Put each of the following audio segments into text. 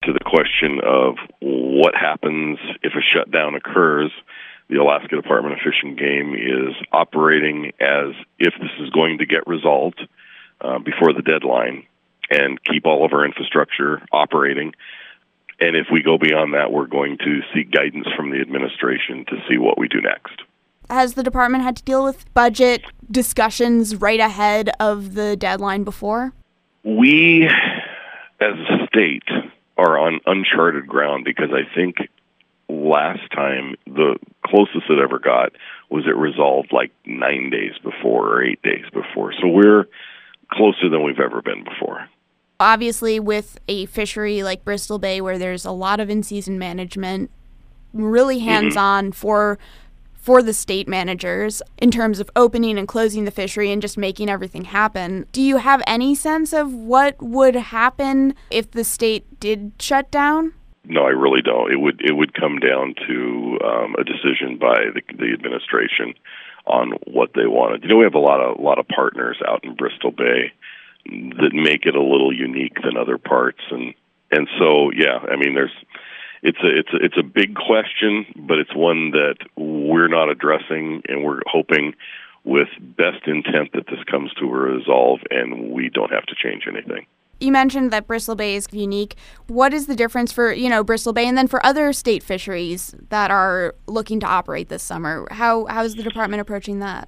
to the question of what happens if a shutdown occurs. The Alaska Department of Fish and Game is operating as if this is going to get resolved before the deadline and keep all of our infrastructure operating. And if we go beyond that, we're going to seek guidance from the administration to see what we do next. Has the department had to deal with budget discussions right ahead of the deadline before? We, as a state, are on uncharted ground because I think last time the closest it ever got was it resolved like 9 days before or 8 days before. So we're closer than we've ever been before. Obviously, with a fishery like Bristol Bay where there's a lot of in-season management, really hands-on for the state managers in terms of opening and closing the fishery and just making everything happen. Do you have any sense of what would happen if the state did shut down? No, I really don't. It would come down to a decision by the administration on what they wanted. We have a lot of partners out in Bristol Bay that make it a little unique than other parts, and so yeah, I mean it's a big question, but it's one that we're not addressing, and we're hoping with best intent that this comes to a resolve and we don't have to change anything. You mentioned that Bristol Bay is unique. What is the difference for, Bristol Bay and then for other state fisheries that are looking to operate this summer? How is the department approaching that?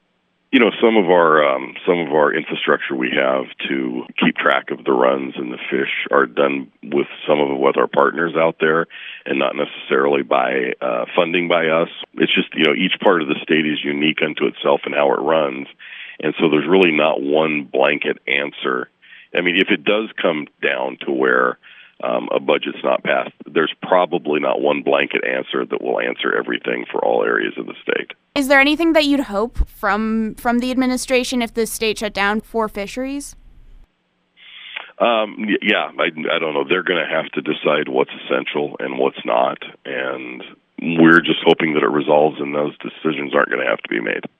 Some of our infrastructure we have to keep track of the runs and the fish are done with our partners out there, and not necessarily by funding by us. It's just each part of the state is unique unto itself and how it runs, and so there's really not one blanket answer. I mean, if it does come down to where a budget's not passed, there's probably not one blanket answer that will answer everything for all areas of the state. Is there anything that you'd hope from the administration if the state shut down for fisheries? Yeah, I don't know. They're going to have to decide what's essential and what's not, and we're just hoping that it resolves and those decisions aren't going to have to be made.